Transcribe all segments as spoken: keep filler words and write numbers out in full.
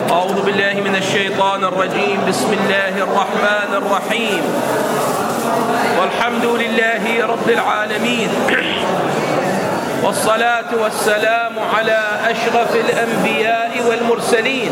أعوذ بالله من الشيطان الرجيم. بسم الله الرحمن الرحيم. والحمد لله رب العالمين، والصلاة والسلام على أشرف الأنبياء والمرسلين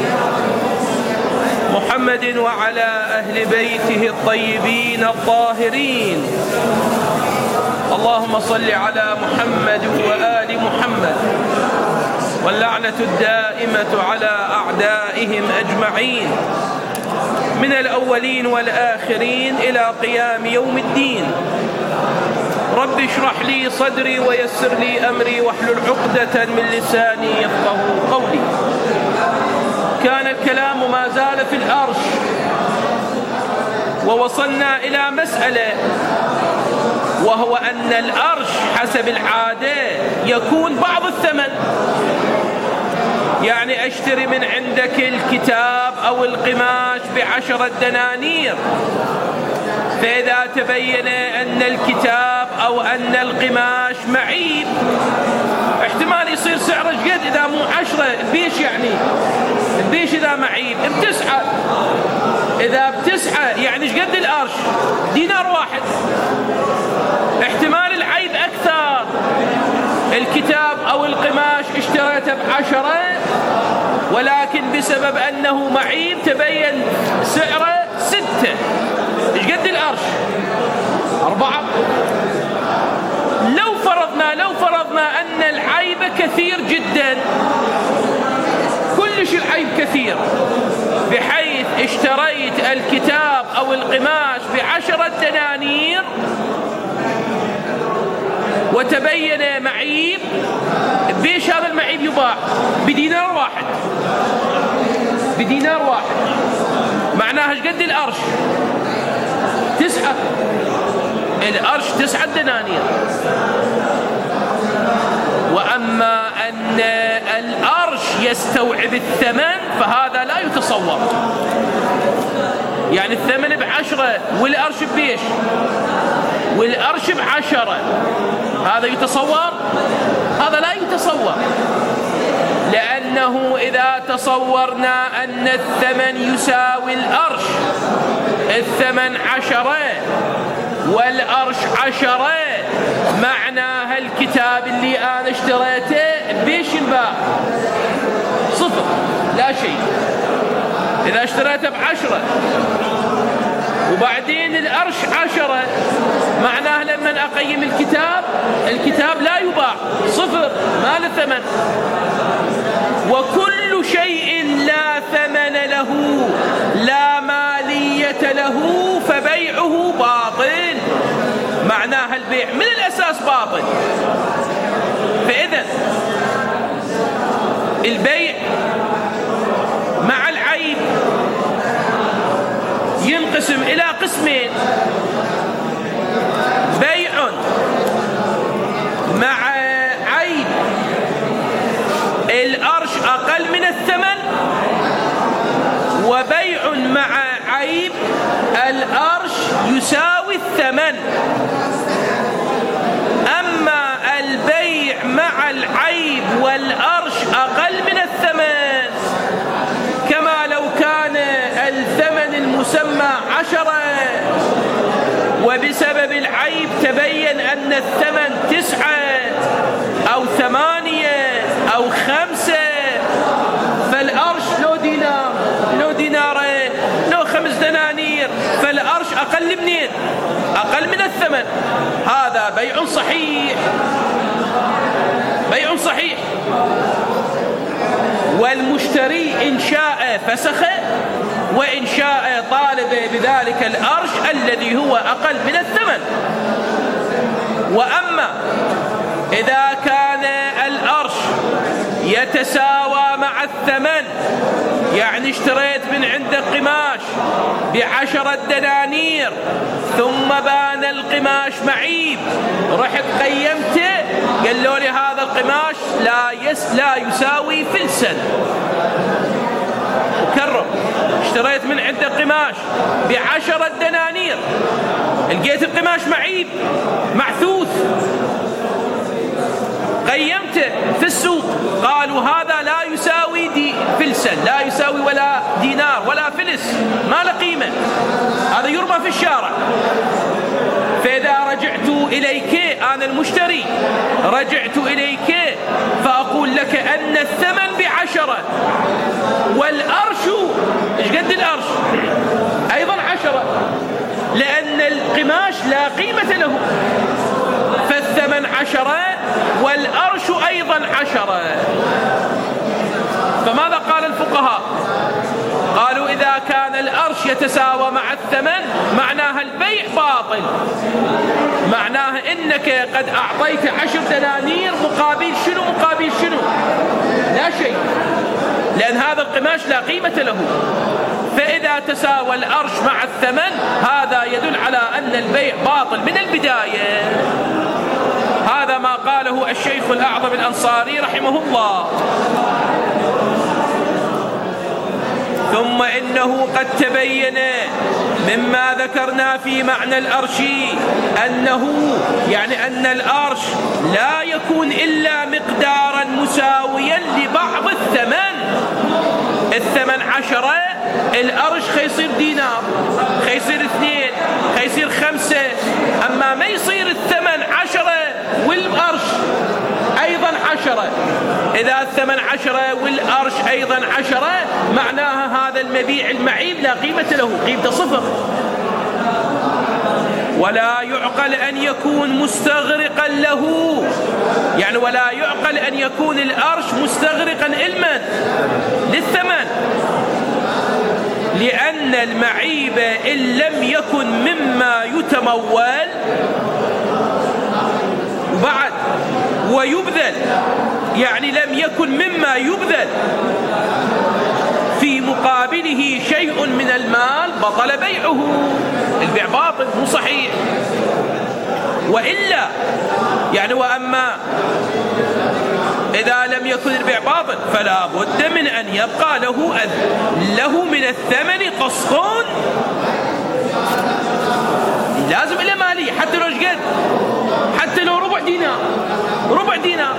محمد وعلى أهل بيته الطيبين الطاهرين. اللهم صل على محمد وآل محمد، واللعنة الدائمة على أعدائهم أجمعين من الأولين والآخرين إلى قيام يوم الدين. رب اشرح لي صدري ويسر لي أمري واحلل عقدة من لساني يفقهوا قولي. كان الكلام ما زال في الأرش، ووصلنا إلى مسألة، وهو أن الأرش حسب العادة يكون بعض الثمن. يعني أشتري من عندك الكتاب أو القماش بعشرة دنانير، فإذا تبين أن الكتاب أو أن القماش معيب، احتمال يصير سعره قد إذا مو عشرة البيش، يعني البيش إذا معيب بتسعة، إذا بتسعة يعني قد الأرش دينار واحد. احتمال العيب أكثر، الكتاب أو القماش اشتريته بعشرة، ولكن بسبب أنه معيب تبين سعره ستة. ايش قد الأرش؟ أربعة. لو فرضنا لو فرضنا أن العيب كثير جدا، كلش العيب كثير، بحيث اشتريت الكتاب أو القماش بعشرة دنانير وتبين معيب، بيش هذا المعيب يباع بدينار واحد، بدينار واحد. معناها ايش قد الأرش؟ تسعة. الأرش تسعة دنانير. وأما أن الأرش يستوعب الثمن فهذا لا يتصور. يعني الثمن بعشرة والأرش ببيش، والأرش بعشرة، هذا يتصور؟ هذا لا يتصور، لأنه إذا تصورنا أن الثمن يساوي الأرش، الثمن عشرة والأرش عشرة، معناها الكتاب اللي أنا اشتريته بيش ينباع؟ صفر، لا شيء. إذا اشتريته بعشرة وبعدين الأرش عشرة، معناه لما أقيم الكتاب، الكتاب لا يباع، صفر، ما له ثمن. وكل شيء لا ثمن له، لا مالية له، فبيعه باطل. معناها البيع من الأساس باطل. فإذا البيع مع العيب ينقسم إلى قسمين: بيع مع عيب الأرش أقل من الثمن، وبيع مع عيب الأرش يساوي الثمن. أما البيع مع العيب والأرش أقل من الثمن، كما لو كان الثمن المسمى عشرة وبسبب العيب تبين أن الثمن تسعة أو ثمانية أو خمسة، فالأرش لو دينار لو دينارين لو خمس دنانير، فالأرش أقل منين؟ أقل من الثمن. هذا بيع صحيح، بيع صحيح. والمشتري إن شاء فسخ، وإن شاء طالب بذلك الأرش الذي هو أقل من الثمن. وأما إذا كان الأرش يتساوى مع الثمن، يعني اشتريت من عندك قماش بعشرة دنانير ثم بان القماش معيب، رحت قيمته، قالوا لي هذا القماش لا يس لا يساوي فلسا. وكرر، اشتريت من عندك قماش بعشرة دنانير، لقيت القماش معيب معثوث، قيمته في السوق، قالوا هذا لا يساوي دي فلسا، لا يساوي ولا ينجلس ما له قيمة، هذا يرمى في الشارع. فإذا رجعت إليك أنا المشتري، رجعت إليك فأقول لك أن الثمن بعشرة والأرش إيش قد الأرش أيضا عشرة، لأن القماش لا قيمة له، فالثمن عشرة والأرش أيضا عشرة. فماذا قال الفقهاء؟ قالوا إذا كان الأرش يتساوى مع الثمن معناها البيع باطل، معناها إنك قد أعطيت عشر دنانير مقابل شنو؟ مقابل شنو؟ لا شيء، لأن هذا القماش لا قيمة له. فإذا تساوى الأرش مع الثمن هذا يدل على أن البيع باطل من البداية. هذا ما قاله الشيخ الأعظم الأنصاري رحمه الله. ثم إنه قد تبين مما ذكرنا في معنى الأرش أنه يعني أن الأرش لا يكون إلا مقدارا مساويا لبعض الثمن. الثمن عشرة، الأرش خيصير دينار، خيصير اثنين، خيصير خمسة، أما ما يصير الثمن عشرة والأرش أيضا عشرة. إذا الثمن عشرة والأرش أيضا عشرة معناها هذا المبيع المعيب لا قيمة له، قيمته صفر. ولا يعقل أن يكون مستغرقا له، يعني ولا يعقل أن يكون الأرش مستغرقا علما للثمن، لأن المعيب إن لم يكن مما يتمول بعد ويبذل، يعني لم يكن مما يبذل في مقابله شيء من المال بطل بيعه، البيع باطل مو صحيح. وإلا يعني وأما إذا لم يكن البيع باطل فلا بد من أن يبقى له له من الثمن قسط، لازم إلى مالي حتى لو شقد، حتى لو ربع دينار، ربع دينار.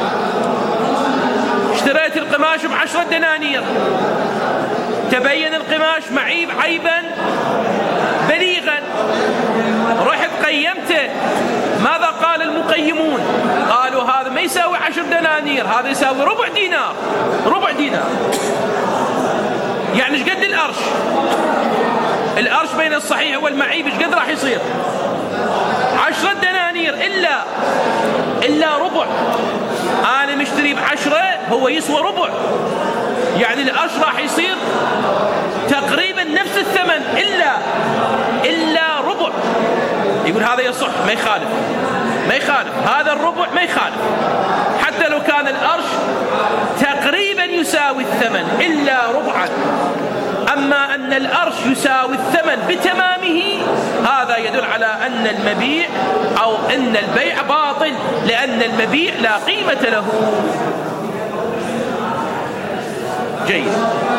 اشتريت القماش بعشرة دنانير، تبين القماش معيب عيبا بليغا، رحت قيمته، ماذا قال المقيمون؟ قالوا هذا ما يساوي عشر دنانير، هذا يساوي ربع دينار، ربع دينار. يعني ايش قد الأرش؟ الأرش بين الصحيح والمعيب ايش قد راح يصير؟ عشرة دنانير إلا إلا ربع. أنا مشتري بعشرة هو يسوى ربع، يعني الأرش راح يصير تقريبا نفس الثمن إلا إلا ربع. يقول هذا يصح، ما يخالف، ما يخالف، هذا الربع ما يخالف حتى لو كان الأرش تقريبا يساوي الثمن إلا ربعا. أما أن الأرش يساوي الثمن بتمامه هذا يدل على أن المبيع أو أن البيع باطل، لأن المبيع لا قيمة له. جيد.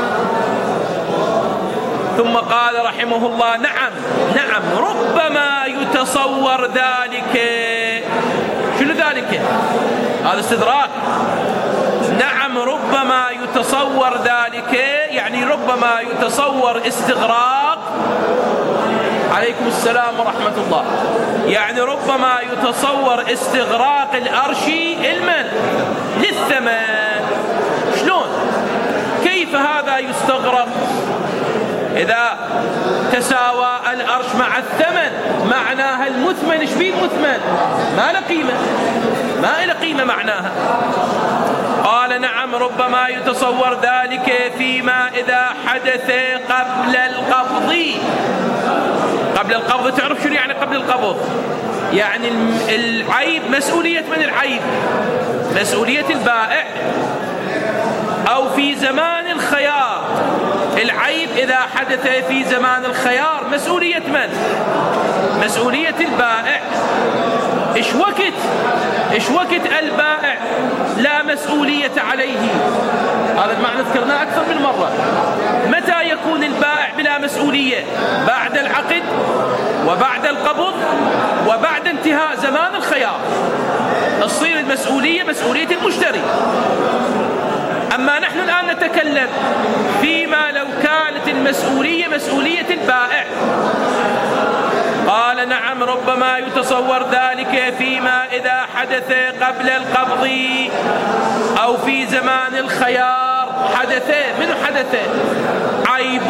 ثم قال رحمه الله: نعم نعم ربما يتصور ذلك. شنو ذلك؟ هذا استدراك. نعم ربما يتصور ذلك، يعني ربما يتصور استغراق. عليكم السلام ورحمة الله. يعني ربما يتصور استغراق الأرش المن للثمن. شلون؟ كيف هذا يستغرق؟ إذا تساوى الأرش مع الثمن معناها المثمن ايش بيه المثمن؟ ما له قيمة، ما له قيمة معناها. قال: نعم ربما يتصور ذلك فيما إذا حدث قبل القبض. قبل القبض تعرف شنو يعني قبل القبض؟ يعني العيب مسؤولية من العيب؟ مسؤولية البائع. أو في زمان الخيار، العيب إذا حدث في زمان الخيار مسؤولية من؟ مسؤولية البائع. إيش وقت إيش وقت البائع لا مسؤولية عليه؟ هذا المعنى ذكرناه أكثر من مرة. متى يكون البائع بلا مسؤولية؟ بعد العقد وبعد القبض وبعد انتهاء زمان الخيار تصير المسؤولية مسؤولية المشتري. أما نحن الآن نتكلم فيما لو كانت المسؤولية مسؤولية البائع. قال نعم ربما يتصور ذلك فيما إذا حدث قبل القبض أو في زمان الخيار. حدث منه حدث عيب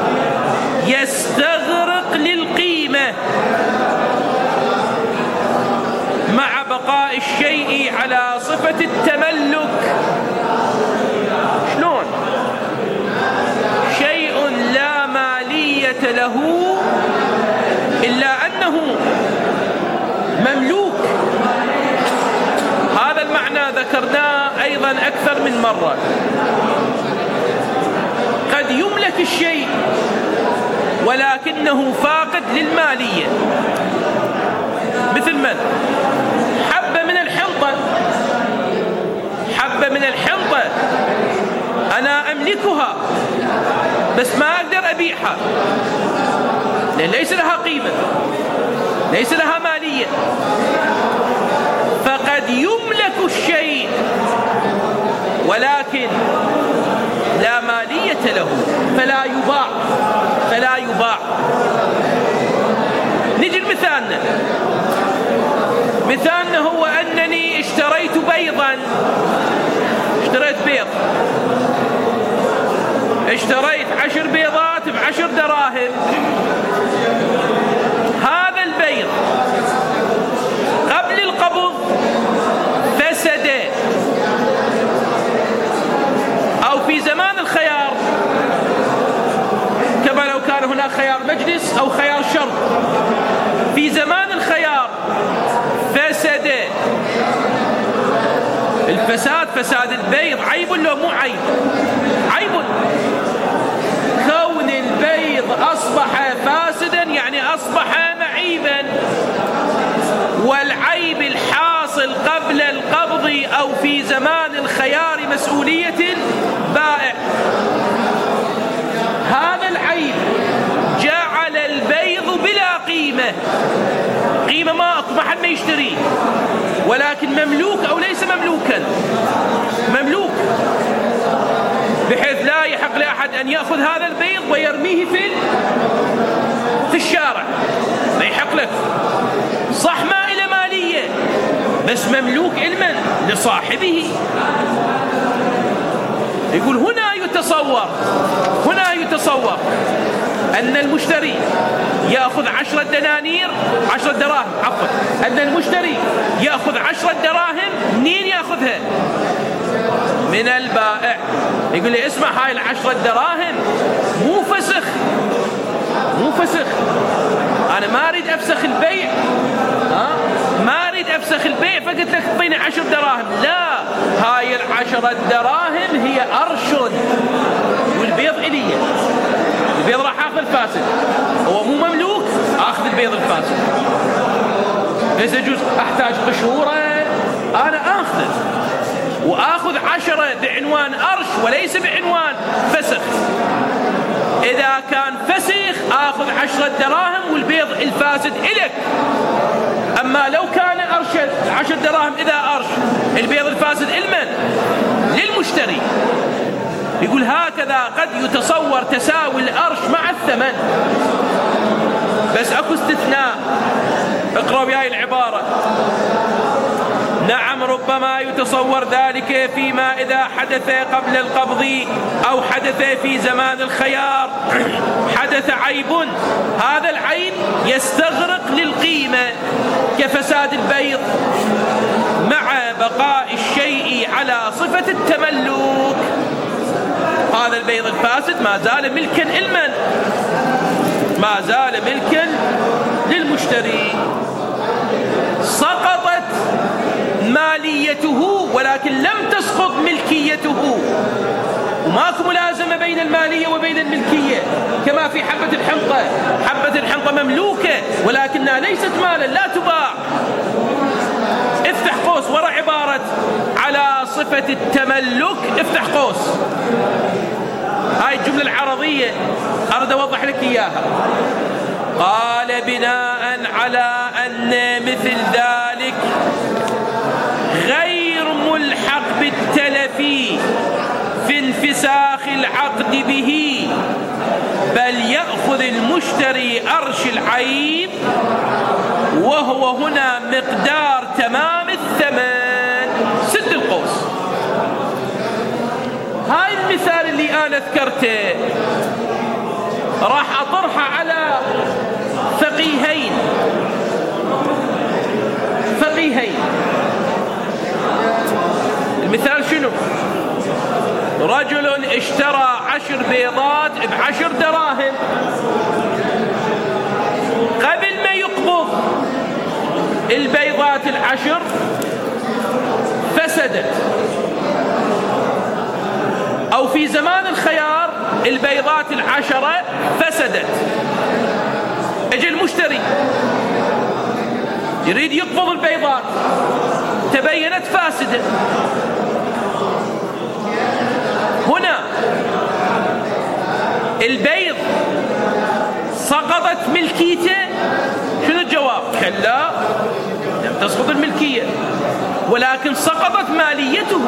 يستغرق للقيمة مع بقاء الشيء على صفة التملك. شلون؟ شيء لا مالية له إلا أنه مملوك. هذا المعنى ذكرناه أيضا أكثر من مرة. قد يملك الشيء ولكنه فاقد للمالية. مثل من؟ حبة من الحنطة. حبة من الحنطة أنا أملكها بس ما أقدر أبيعها لأن ليس لها قيمة، ليس لها مالية. فقد يملك الشيء ولكن لا مالية له فلا يباع فلا يباع. نجي لمثالنا. مثالنا هو أنني اشتريت بيضا، اشتريت بيض، اشتريت عشر بيضات بعشر دراهم. هذا البيض قبل القبض فسد، أو في زمان الخيار كما لو كان هناك خيار مجلس أو خيار شرط. في زمان الخيار فسد. الفساد، فساد البيض عيب ولا مو عيب؟ عيب. كون البيض أصبح فاسدا يعني أصبح معيبا، والعيب الحاصل قبل القبض أو في زمان الخيار مسؤولية البائع. هذا العيب جعل البيض بلا قيمة، قيمة ما أكو، ما حد ما يشتريه، ولكن مملوك أو ليس مملوكا؟ مملوك، بحيث لا يحق لأحد أن يأخذ هذا البيض ويرميه في في الشارع. ما يحق لك. صح ما إلى مالية بس مملوك علما لصاحبه. يقول هنا يتصور هنا يتصور أن المشتري يأخذ عشرة دنانير عشرة دراهم عفوا أن المشتري يأخذ عشرة دراهم. منين يأخذها؟ من البائع. يقول لي اسمع، هاي العشرة دراهم مو فسخ، مو فسخ. أنا ما أريد أفسخ البيع، ها؟ ما أريد أفسخ البيع فقلت لك اعطيني عشر دراهم. لا، هاي العشرة دراهم هي أرش والبيض إلي. البيض راح أخذ الفاسد، هو مو مملوك، أخذ البيض الفاسد. ليس يجوز أحتاج قشورة أنا أخذه وآخذ عشرة بعنوان أرش وليس بعنوان فسخ. إذا كان فسخ آخذ عشرة دراهم والبيض الفاسد إلك. أما لو كان أرش عشر دراهم إذا أرش البيض الفاسد المن للمشتري. يقول هكذا قد يتصور تساوي الأرش مع الثمن، بس أكو استثناء. اقرأوا وياي العبارة. نعم ربما يتصور ذلك فيما إذا حدث قبل القبض أو حدث في زمان الخيار. حدث عيب، هذا العيب يستغرق للقيمة كفساد البيض مع بقاء الشيء على صفة التملك. هذا البيض الفاسد ما زال ملكا لمن؟ ما زال ملكا للمشتري. سقطت ماليته ولكن لم تسقط ملكيته، وماكو ملازمة بين المالية وبين الملكية كما في حبة الحنطة. حبة الحنطة مملوكة ولكنها ليست مالا، لا تباع. افتح قوس وراء عبارة على صفة التملك، افتح قوس. هاي الجملة العرضية أريد أوضح لك إياها. قال بناء على أن مثل ذلك غير ملحق بالتلف في انفساخ العقد به، بل يأخذ المشتري أرش العيب وهو هنا مقدار تمام الثمن. سد القوس. هاي المثال اللي أنا ذكرته راح أطرحه على فقيهين فقيهين المثال شنو؟ رجل اشترى عشر بيضات بعشر دراهم. قبل ما يقبض البيضات العشر فسدت، أو في زمان الخيار البيضات العشرة فسدت. اجى المشتري يريد يقبض البيضات، تبينت فاسدة. هنا البيض سقطت ملكيته. شنو الجواب؟ كلا، لم تسقط الملكية ولكن سقطت ماليته.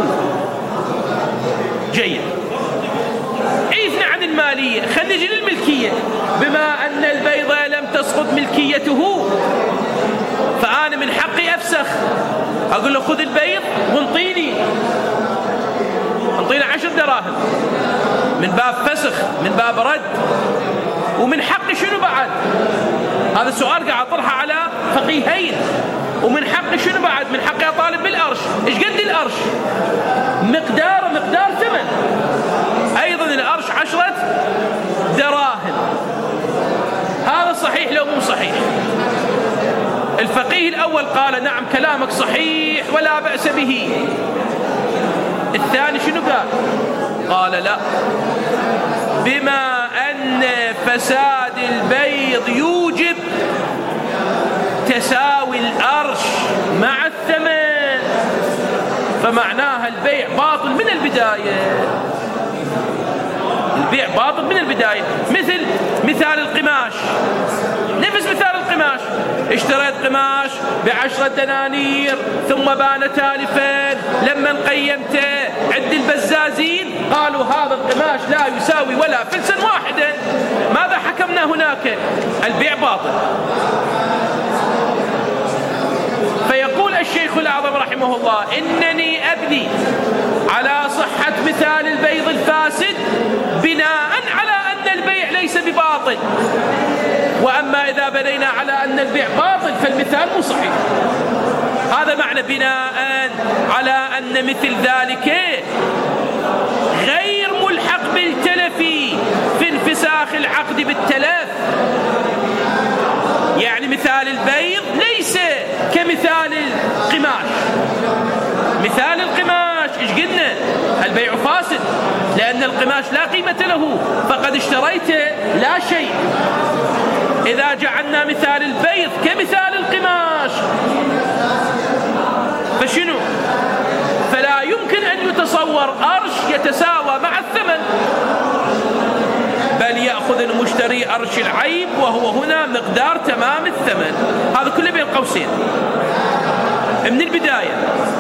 جيد، عيفنا عن المالية، خلينا نجي للملكية. بما أن البيضة لم تسقط ملكيته فأنا من حقي أفسخ. أقول له خذ البيض وانطيني انطيني عشر دراهم، من باب فسخ، من باب رد. ومن حقي شنو بعد؟ هذا السؤال قاعد أطرحه على فقيهين. ومن حقي شنو بعد؟ من حقي أطالب بالأرش. إيش قد الأرش؟ مقدار مقدار ثمن. أيضا الأرش عشرة دراهم. هذا صحيح لو مو صحيح؟ الفقيه الأول قال نعم كلامك صحيح ولا بأس به. الثاني شنو قال؟ قال لا، بما أن فساد البيض يوجب تساوي الأرش مع الثمن، فمعناها البيع باطل من البداية. البيع باطل من البداية. مثل مثال القماش، نفس مثال القماش. اشتريت قماش بعشرة دنانير ثم بان تالفا. لما قيمته عند البزازين قالوا هذا القماش لا يساوي ولا فلسا واحدا. ماذا حكمنا هناك؟ البيع باطل. فيقول الشيخ الأعظم رحمه الله إنني أبني على صحة مثال البيض الفاسد بناء على أن البيع ليس بباطل. وأما إذا بنينا على أن البيع باطل فالمثال مو صحيح. هذا معنى بناء على أن مثل ذلك غير ملحق بالتلف في انفساخ العقد بالتلف. يعني مثال البيض ليس كمثال القماش. مثال القماش إيش قلنا؟ البيع فاسد لأن القماش لا قيمة له، فقد اشتريته لا شيء. إذا جعلنا مثال البيض كمثال القماش فشنو؟ فلا يمكن أن يتصور أرش يتساوى مع الثمن، بل يأخذ المشتري أرش العيب وهو هنا مقدار تمام الثمن. هذا كله بين قوسين من البداية.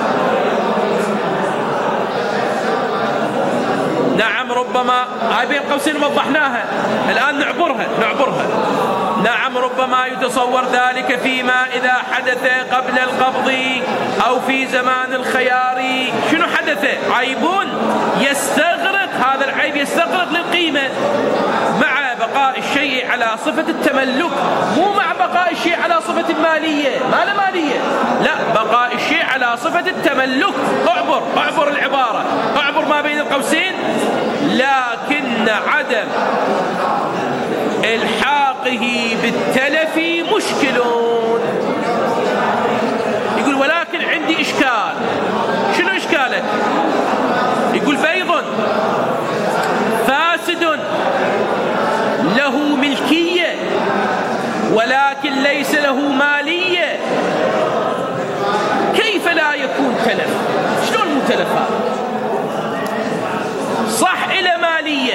نعم ربما هاي بين قوسين وضحناها، الآن نعبرها نعبرها. نعم ربما يتصور ذلك فيما إذا حدث قبل القبض أو في زمان الخيار. شنو حدث؟ عيب يستغرق، هذا العيب يستغرق للقيمة مع بقاء الشيء على صفة التملك، مو مع بقاء الشيء على صفة المالية. ما له مالية، لا، بقاء الشيء على صفة التملك. اعبر اعبر العبارة، اعبر ما بين القوسين. لكن عدم الحاقه بالتلف مشكل. يقول ولكن عندي إشكال. شنو إشكالك؟ يقول بيض فاسد له ملكية ولكن ليس له مالية، كيف لا يكون تلف؟ شلون مو تلف هذا؟ صح إلى مالية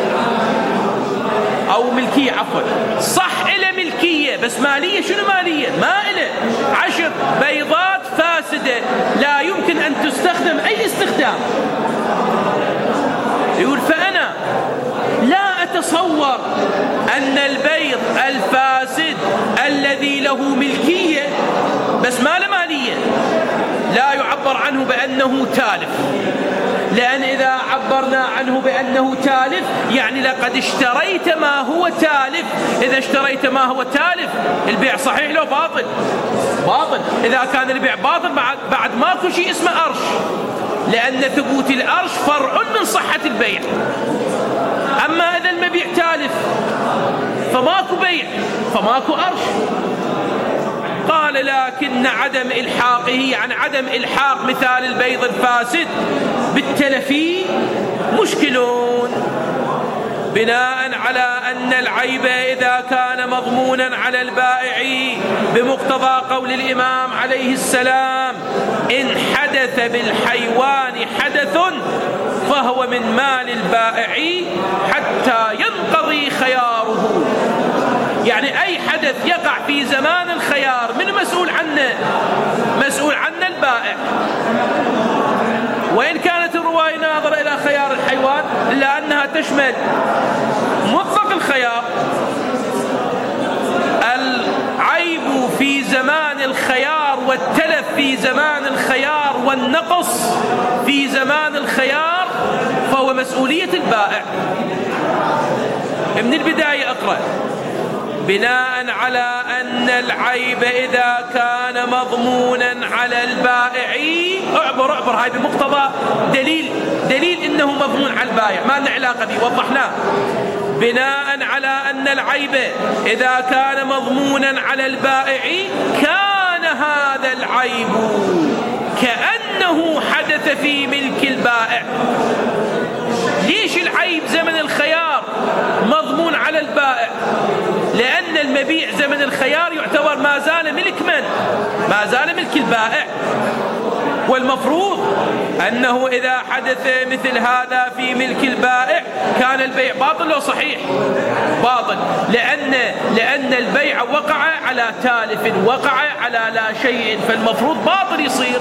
أو ملكية، عفوا، صح إلى ملكية بس مالية. شنو مالية؟ ما إله. عشر بيضات فاسدة لا يمكن أن تستخدم أي استخدام. يقول فأنا لا نتصور أن البيض الفاسد الذي له ملكية بس ما له مالية لا يعبر عنه بأنه تالف، لأن إذا عبرنا عنه بأنه تالف يعني لقد اشتريت ما هو تالف. إذا اشتريت ما هو تالف البيع صحيح لو باطل؟ باطل. إذا كان البيع باطل بعد, بعد ماكو شيء اسمه أرش، لأن ثبوت الأرش فرع من صحة البيع. أما إذا المبيع تالف فماكو بيع فماكو أرش. قال لكن عدم إلحاقه عن عدم إلحاق مثال البيض الفاسد بالتلفي مشكلون، بناء على أن العيب إذا كان مضمونا على البائع بمقتضى قول الإمام عليه السلام إن حدث بالحيوان حدث فهو من مال البائع حتى ينقضي خياره. يعني أي حدث يقع في زمان الخيار من مسؤول عنه؟ مسؤول عنه البائع. وإن كانت الرواية ناظرة إلى خيار الحيوان إلا أنها تشمل مطلق الخيار. العيب في زمان الخيار والتلف في زمان الخيار والنقص في زمان الخيار فهو مسؤولية البائع. من البداية أقرأ: بناء على أن العيب إذا كان مضمونا على البائع. اعبر اعبر هاي بمقتضى دليل دليل إنه مضمون على البائع ما لنا علاقة به، وضحناه. بناء على أن العيب إذا كان مضمونا على البائع كان هذا العيب كأنه حدث في ملك البائع. ليش العيب زمن الخيار مضمون على البائع؟ لأن المبيع زمن الخيار يعتبر ما زال ملك من؟ ما زال ملك البائع. والمفروض أنه إذا حدث مثل هذا في ملك البائع كان البيع باطل أو صحيح؟ باطل، لأن لأن البيع وقع على تالف، وقع على لا شيء، فالمفروض باطل يصير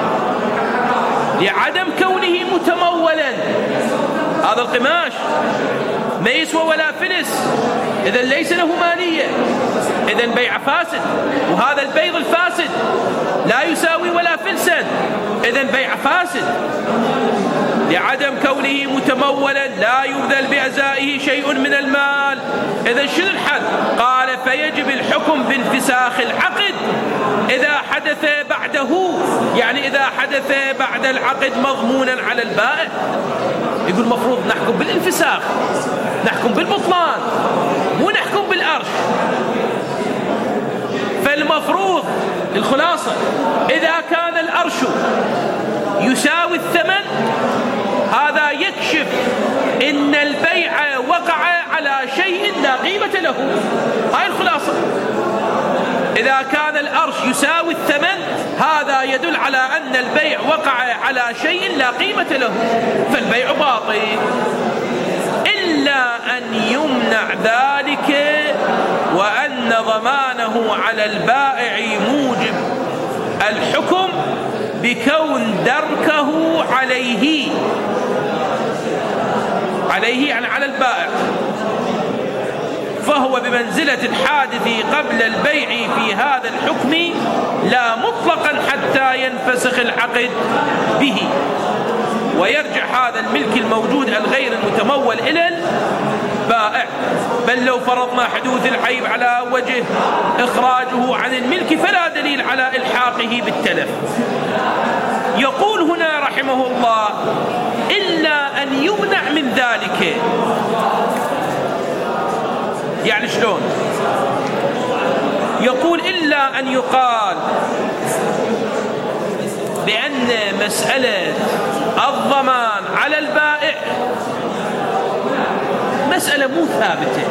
لعدم كونه متمولا. هذا القماش ما يسوى ولا فلس، إذا ليس له مالية، إذا بيع فاسد. وهذا البيض الفاسد لا يساوي ولا فلسا، إذا بيع فاسد لعدم كونه متمولا لا يبذل بأزائه شيء من المال. إذا شنو الحد؟ قال فيجب الحكم بانفساخ العقد إذا حدث بعده، يعني إذا حدث بعد العقد مضمونا على البائع. يقول مفروض نحكم بالانفساخ، نحكم بالبطلان، مو نحكم بالأرش. فالمفروض الخلاصة إذا كان الأرش يساوي الثمن هذا يكشف إن البيع وقع على شيء لا قيمة له. هاي الخلاصة. إذا كان الأرش يساوي الثمن هذا يدل على أن البيع وقع على شيء لا قيمة له، فالبيع باطل، إلا أن يمنع ذلك وأن ضمانه على البائع موجب الحكم بكون دركه عليه عليه يعني على البائع، فهو بمنزلة الحادث قبل البيع في هذا الحكم لا مطلقا حتى ينفسخ العقد به، ويرجع هذا الملك الموجود الغير المتمول إلى البائع. بل لو فرضنا حدوث العيب على وجه إخراجه عن الملك فلا دليل على إلحاقه بالتلف. يقول هنا رحمه الله إلا أن يمنع من ذلك. يعني شلون؟ يقول إلا أن يقال بأن مسألة الضمان على البائع مسألة مو ثابتة،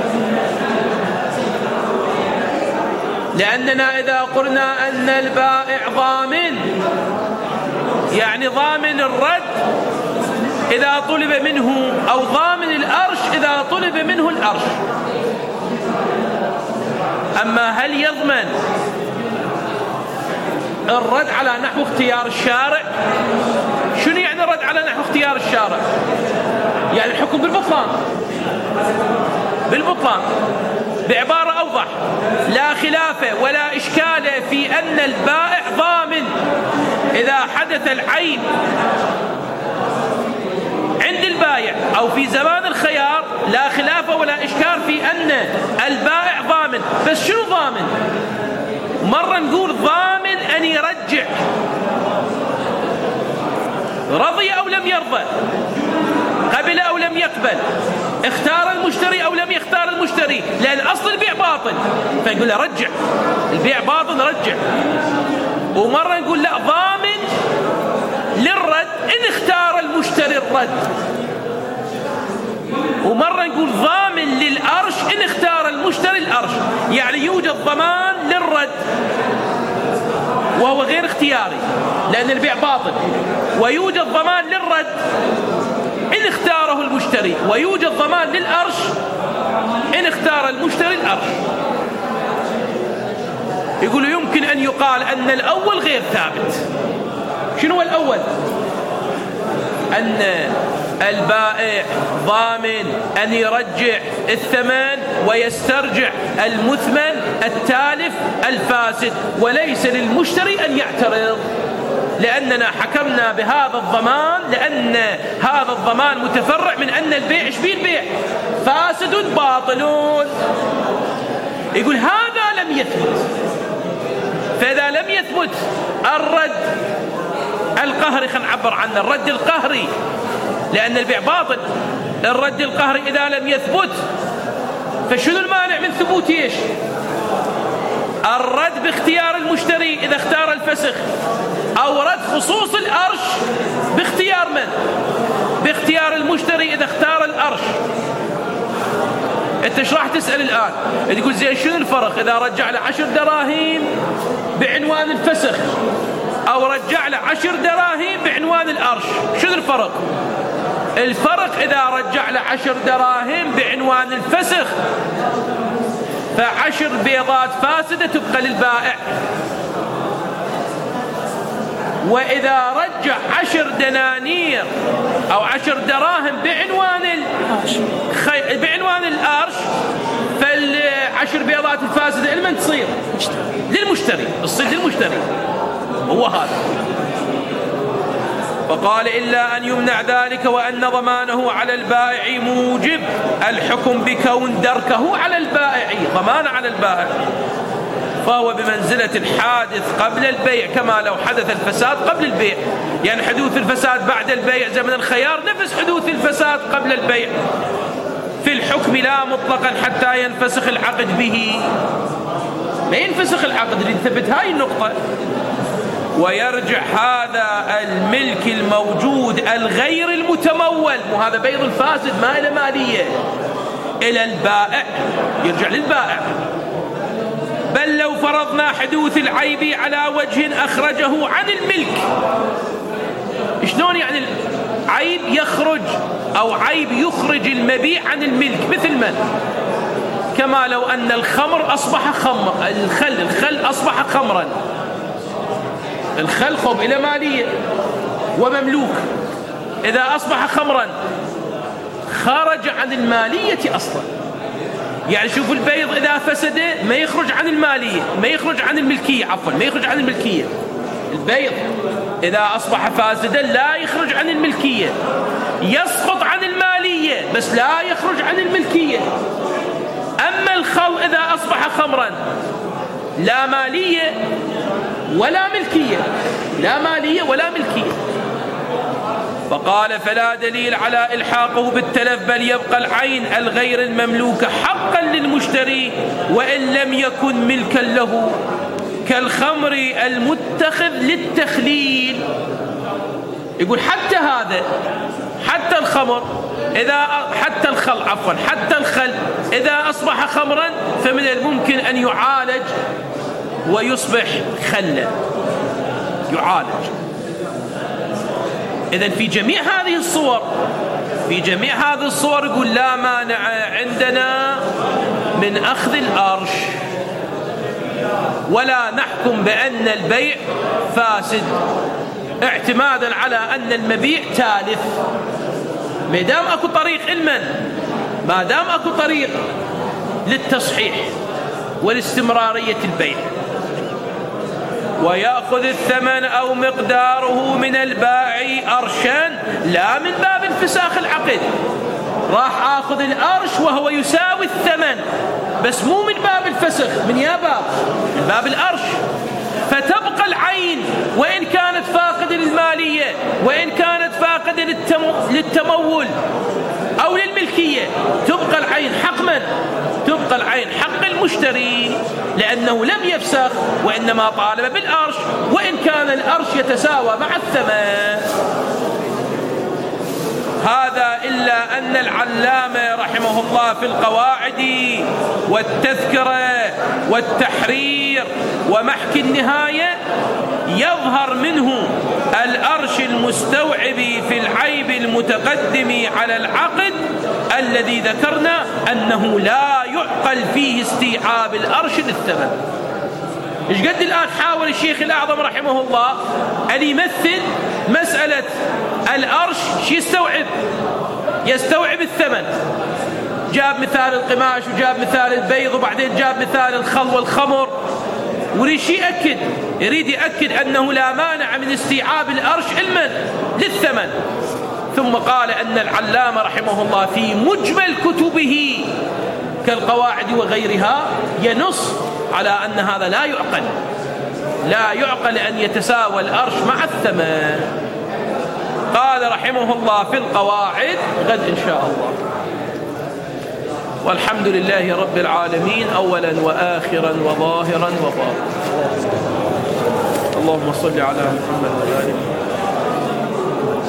لأننا إذا قلنا أن البائع ضامن يعني ضامن الرد إذا طلب منه، أو ضامن الأرش إذا طلب منه الأرش. أما هل يضمن الرد على نحو اختيار الشارع؟ شنو يعني الرد على نحو اختيار الشارع؟ يعني الحكم بالبطلان. بالبطلان. بعبارة أوضح: لا خلاف ولا إشكال في أن البائع ضامن إذا حدث العيب عند البائع أو في زمان الخيار. لا خلاف ولا إشكال في أن البائع ضامن. بس شنو ضامن؟ مرة نقول ضامن أن يرجع، رضي أو لم يرضى، قبل أو لم يقبل، اختار المشتري أو لم يختار المشتري، لأن أصل البيع باطل، فنقول له رجع، البيع باطل رجع. ومرة نقول لا، ضامن للرد إن اختار المشتري الرد. ومرة نقول ضامن للأرش إن اختار المشتري الأرش. يعني يوجد ضمان للرد وهو غير اختياري لأن البيع باطل، ويوجد ضمان للرد إن اختاره المشتري، ويوجد ضمان للأرش إن اختار المشتري الأرش. يقولوا يمكن أن يقال أن الأول غير ثابت. شنو الأول؟ أن البائع ضامن أن يرجع الثمن ويسترجع المثمن التالف الفاسد، وليس للمشتري أن يعترض، لأننا حكمنا بهذا الضمان لأن هذا الضمان متفرع من أن البيع إيش بيه؟ البيع فاسد باطلون. يقول هذا لم يثبت. فإذا لم يثبت الرد القهري، خلينا نعبر عنه الرد القهري لأن البيع باطل، الرد القهري إذا لم يثبت، فشنو المانع من ثبوت ايش؟ الرد باختيار المشتري إذا اختار الفسخ، أو رد خصوص الأرش باختيار من؟ باختيار المشتري إذا اختار الأرش. أنت ايش راح تسأل الآن؟ تقول زين شنو الفرق إذا رجع له عشر دراهم بعنوان الفسخ أو رجع له عشر دراهم بعنوان الأرش؟ شنو الفرق؟ الفرق إذا رجع له عشر دراهم بعنوان الفسخ فعشر بيضات فاسدة تبقى للبائع، وإذا رجع عشر دنانير أو عشر دراهم بعنوان الخي... بعنوان الأرش فالعشر بيضات الفاسدة لمن تصير؟ للمشتري، تصير للمشتري. هو هذا. فقال إلا أن يمنع ذلك وأن ضمانه على البائع موجب الحكم بكون دركه على البائع، ضمان على البائع، فهو بمنزلة الحادث قبل البيع كما لو حدث الفساد قبل البيع. يعني حدوث الفساد بعد البيع زمن الخيار نفس حدوث الفساد قبل البيع في الحكم لا مطلقا حتى ينفسخ العقد به. ما ينفسخ العقد اللي ثبت هاي النقطة. ويرجع هذا الملك الموجود الغير المتمول، وهذا بيض الفاسد ما إلى مالية، إلى البائع، يرجع للبائع. بل لو فرضنا حدوث العيب على وجه أخرجه عن الملك. شلون يعني عيب يخرج أو عيب يخرج المبيع عن الملك؟ مثل من؟ كما لو أن الخمر أصبح خمر، الخل الخل أصبح خمرا، الخل خب إلى مالية ومملوك، إذا أصبح خمرا خرج عن المالية أصلا. يعني شوف البيض إذا فسد ما يخرج عن المالية، ما يخرج عن الملكية، عفوا ما يخرج عن الملكية. البيض إذا أصبح فاسدا لا يخرج عن الملكية، يسقط عن المالية بس لا يخرج عن الملكية. أما الخل إذا أصبح خمرا لا مالية ولا ملكية، لا مالية ولا ملكية. فقال فلا دليل على إلحاقه بالتلف، بل يبقى العين الغير المملوكة حقا للمشتري وإن لم يكن ملكا له، كالخمر المتخذ للتخليل. يقول حتى هذا، حتى الخمر إذا حتى الخل عفوا حتى الخل إذا أصبح خمرا فمن الممكن أن يعالج ويصبح خلا، يعالج. إذن في جميع هذه الصور في جميع هذه الصور يقول لا مانع عندنا من أخذ الأرش، ولا نحكم بأن البيع فاسد اعتمادا على أن المبيع تالف. مدام أكو طريق المن ما دام أكو طريق للتصحيح والاستمرارية البيع. ويأخذ الثمن أو مقداره من البائع أرشا لا من باب انفساخ العقد. راح آخذ الأرش وهو يساوي الثمن، بس مو من باب الفسخ، من يا باب من باب الأرش. فتبقى العين وإن كانت فاقدة للمالية، وإن كانت فاقدة للتمول أو للملكية، تبقى العين حق من؟ تبقى العين حق المشتري، لأنه لم يفسخ وإنما طالب بالأرش، وإن كان الأرش يتساوى مع الثمن. هذا إلا أن العلامة رحمه الله في القواعد والتذكرة والتحرير ومحك النهاية يظهر منه الأرش المستوعب في العيب المتقدم على العقد الذي ذكرنا أنه لا يعقل فيه استيعاب الأرش للثمن. إيش قد الآن حاول الشيخ الأعظم رحمه الله أن يمثل مسألة الأرش شي يستوعب يستوعب الثمن. جاب مثال القماش وجاب مثال البيض وبعدين جاب مثال الخل والخمر، ويريد يأكد يريد يأكد أنه لا مانع من استيعاب الأرش علما للثمن. ثم قال أن العلامة رحمه الله في مجمل كتبه كالقواعد وغيرها ينص على أن هذا لا يعقل لا يعقل أن يتساوى الأرش مع الثمن. قال رحمه الله في القواعد غد إن شاء الله. والحمد لله رب العالمين أولا وآخرا وظاهرا وباطنا. اللهم صل على محمد وآله.